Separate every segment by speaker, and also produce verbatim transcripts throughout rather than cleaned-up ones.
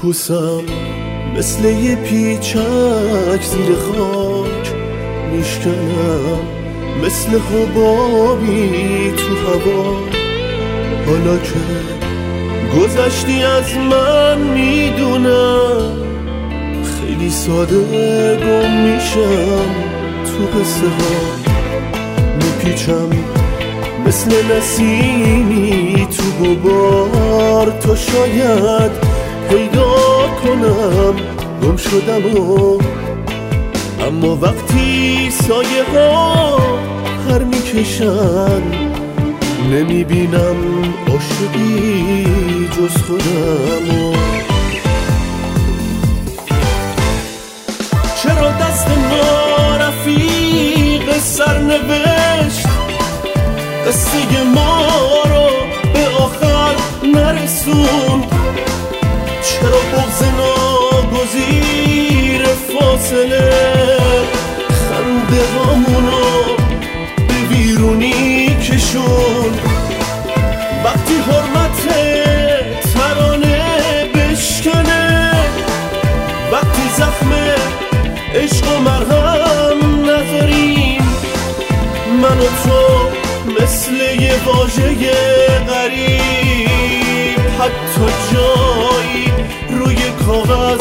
Speaker 1: پوسم مثل یه پیچک زیر خاک میشکنم، مثل حبابی تو هوا. حالا که گذشتی از من میدونم، خیلی ساده گم میشم تو قصه ها. میپیچم مثل نسیمی تو غبار تا شاید پیدا کنم گم شدم و اما وقتی سایه ها پر میکشن نمیبینم عاشقی جز خودم و چرا دست ما رفیق سرنوشت قصه ما رو به آخر نرسوند؟ چرا بغض ناگزیر فاصله خنده هامونو به ویرونی کشون؟ وقتی حرمت ترانه بشکنه، وقتی زخم عشق و مرهم نذاریم، من و تو مثل یه واژه غریب حتی جایی روی کاغذ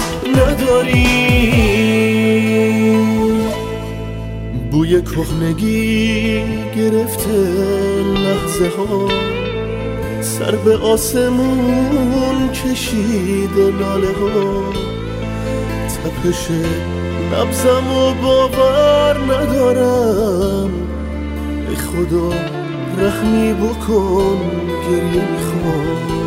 Speaker 1: نداریم. بوی کهنگی گرفته لحظه ها، سر به آسمون کشیده لاله ها. تپش نبضم و باور ندارم، ای خدا رحمی بکن گریه میخوام.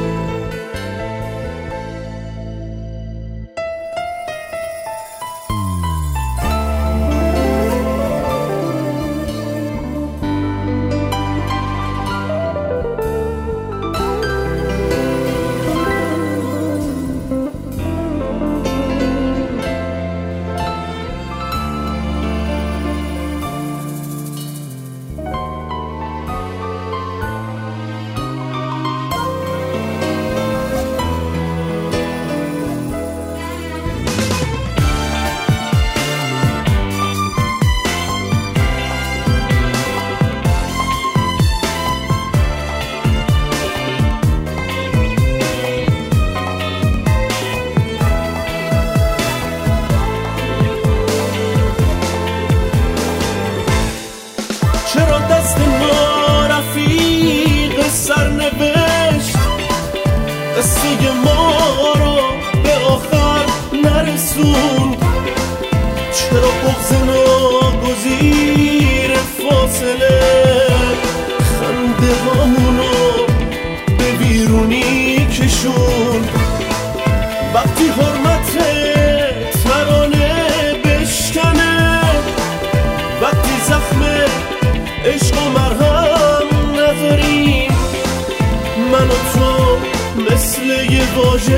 Speaker 1: چرا دست ما رفیق سرنوشت قصه ما رو به آخر نرسوند؟ چرا بغض ناگزیر فاصله خنده هامونو به ویرونی کشوند؟ وقتی حرمت ترانه بشکنه، وقتی زخم عشق و مرهم نذاریم، من و تو مثل یه واژه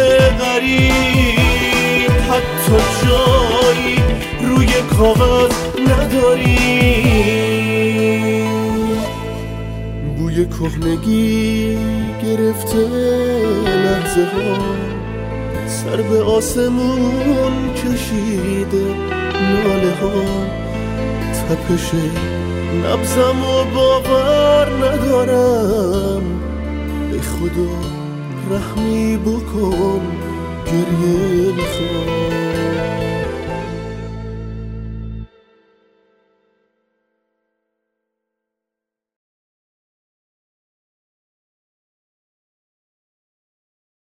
Speaker 1: غریب حتی جایی روی کاغذ نداریم. بوی کهنگی گرفته لحظه ها، سر به آسمون کشیده ناله ها. تپش نبضم و باور ندارم، ای خدا رحمی بکن گریه میخوام.